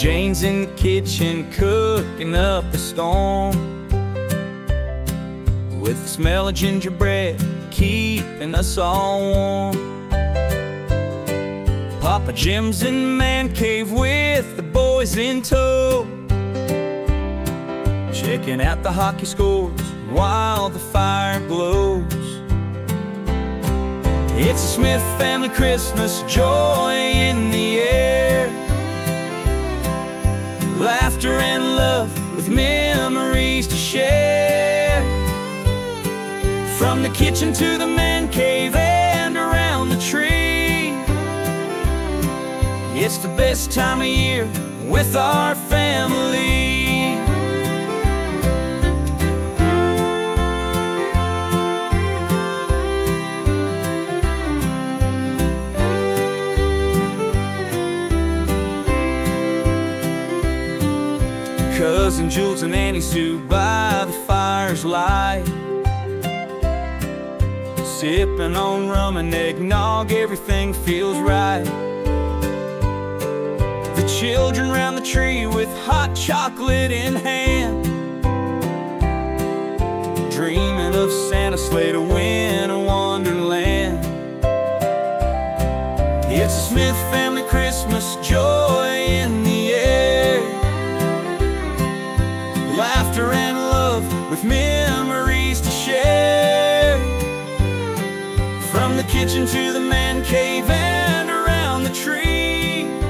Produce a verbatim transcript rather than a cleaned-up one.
Jane's in the kitchen cooking up a storm, with the smell of gingerbread keeping us all warm. Papa Jim's in the man cave with the boys in tow, checking out the hockey scores while the fire glows. It's a Smith family Christmas, joy in the air, laughter and love with memories to share. From the kitchen to the man cave and around the tree, it's the best time of year with our family. 'Cousin Jules and Auntie Sue by the fire's light, sipping on rum and eggnog, everything feels right. The children round the tree with hot chocolate in hand, dreaming of Santa's sleigh to win a wonderland. It's a Smith family Christmas, joy in the air, laughter and love with memories to share. From the kitchen to the man cave and around the tree,